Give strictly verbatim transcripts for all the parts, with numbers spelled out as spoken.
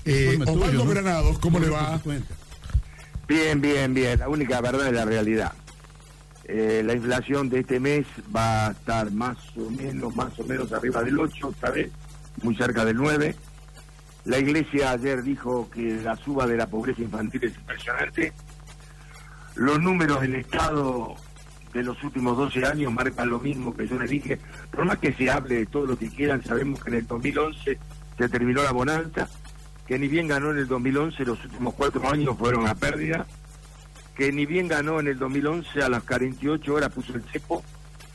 Eh, Osvaldo tuyo, ¿no? Granados, ¿cómo le va? Bien, bien, bien. La única verdad es la realidad. Eh, la inflación de este mes va a estar más o menos, más o menos arriba del ocho, esta vez, muy cerca del nueve. La Iglesia ayer dijo que la suba de la pobreza infantil es impresionante. Los números del Estado de los últimos doce años marcan lo mismo que yo les dije. Por más que se hable de todo lo que quieran, sabemos que en el dos mil once se terminó la bonanza, que ni bien ganó en el dos mil once, los últimos cuatro años fueron a pérdida, que ni bien ganó en el dos mil once, a las cuarenta y ocho horas puso el cepo,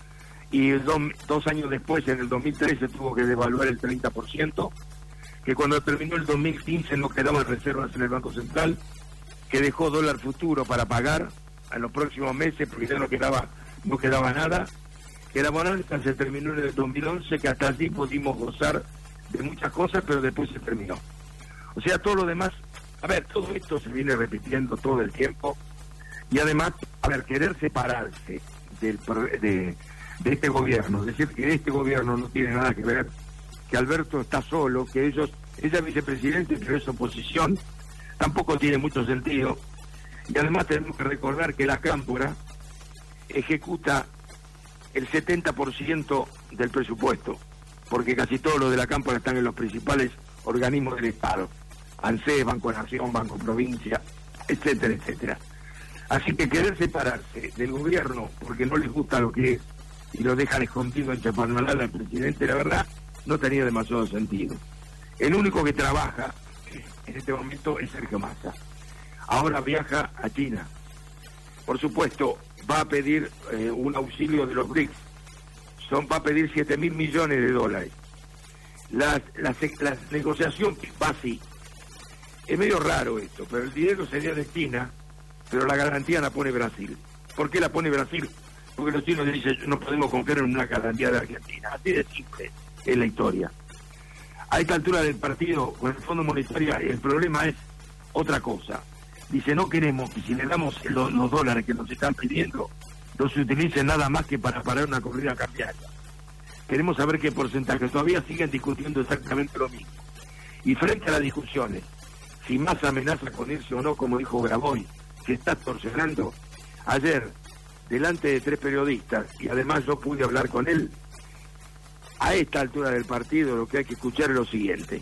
y dos, dos años después, en el dos mil trece, tuvo que devaluar el treinta por ciento, que cuando terminó el dos mil quince no quedaban reservas en el Banco Central, que dejó dólar futuro para pagar en los próximos meses, porque ya no quedaba, no quedaba nada, que la bonanza se terminó en el dos mil once, que hasta allí pudimos gozar de muchas cosas, pero después se terminó. O sea, todo lo demás, a ver, todo esto se viene repitiendo todo el tiempo, y además, a ver, querer separarse del, de, de este gobierno, decir que este gobierno no tiene nada que ver, que Alberto está solo, que ellos, ella es vicepresidente, pero es oposición, tampoco tiene mucho sentido. Y además tenemos que recordar que la Cámpora ejecuta el setenta por ciento del presupuesto, porque casi todo lo de la Cámpora están en los principales organismos del Estado, ANSES, Banco Nación, Banco Provincia, etcétera, etcétera. Así que querer separarse del gobierno porque no les gusta lo que es y lo dejan escondido en Chapadmalal al presidente, la verdad, no tenía demasiado sentido. El único que trabaja en este momento es Sergio Massa. Ahora viaja a China. Por supuesto, va a pedir eh, un auxilio de los B R I C S. Son, va a pedir siete mil millones de dólares. La, la, la negociación va así. Es medio raro esto, pero el dinero sería de China, pero la garantía la pone Brasil. ¿Por qué la pone Brasil? Porque los chinos dicen, no podemos confiar en una garantía de Argentina. Así de simple es la historia. A esta altura del partido, con el Fondo Monetario, el problema es otra cosa. Dice, no queremos que si le damos los, los dólares que nos están pidiendo, no se utilicen nada más que para parar una corrida cambiaria. Queremos saber qué porcentaje. Todavía siguen discutiendo exactamente lo mismo. Y frente a las discusiones, si más amenaza con irse o no, como dijo Graboy, que está torsionando, ayer, delante de tres periodistas, y además yo pude hablar con él, a esta altura del partido lo que hay que escuchar es lo siguiente.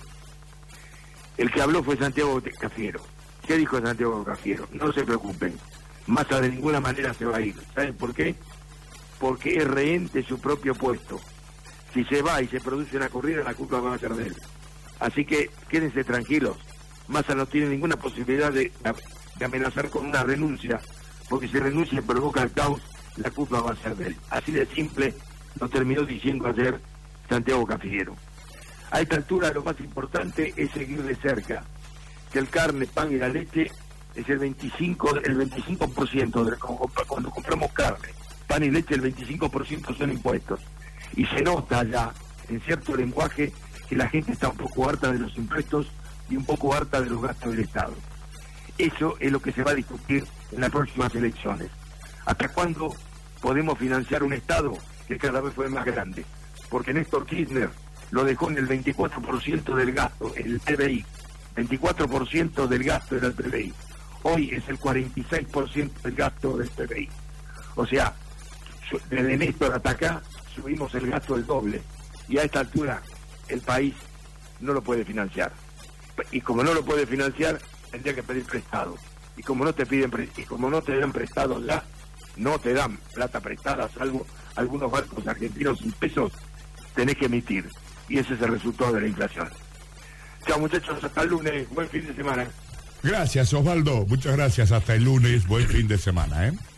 El que habló fue Santiago Cafiero. ¿Qué dijo Santiago Cafiero? No se preocupen, Massa de ninguna manera se va a ir. ¿Saben por qué? Porque es rehén de su propio puesto. Si se va y se produce una corrida, la culpa va a ser de él. Así que quédense tranquilos. Massa no tiene ninguna posibilidad de, de amenazar con una renuncia, porque si renuncia y provoca el caos, la culpa va a ser de él. Así de simple lo terminó diciendo ayer Santiago Cafiero. A esta altura lo más importante es seguir de cerca que el carne, pan y la leche es el veinticinco, el veinticinco por ciento de cuando compramos carne, pan y leche, el veinticinco por ciento son impuestos. Y se nota ya en cierto lenguaje que la gente está un poco harta de los impuestos y un poco harta de los gastos del Estado. Eso es lo que se va a discutir en las próximas elecciones. ¿Hasta cuándo podemos financiar un Estado que cada vez fue más grande? Porque Néstor Kirchner lo dejó en el veinticuatro por ciento del gasto, el P B I. veinticuatro por ciento del gasto era el P B I. Hoy es el cuarenta y seis por ciento del gasto del P B I. O sea, desde Néstor hasta acá subimos el gasto del doble. Y a esta altura el país no lo puede financiar. Y como no lo puede financiar, tendría que pedir prestado. Y como no te piden pre y como no te dan prestado ya, no te dan plata prestada, salvo algunos bancos argentinos sin pesos, tenés que emitir. Y ese es el resultado de la inflación. Chao muchachos, hasta el lunes, buen fin de semana. Gracias Osvaldo, muchas gracias, hasta el lunes, buen fin de semana, ¿eh?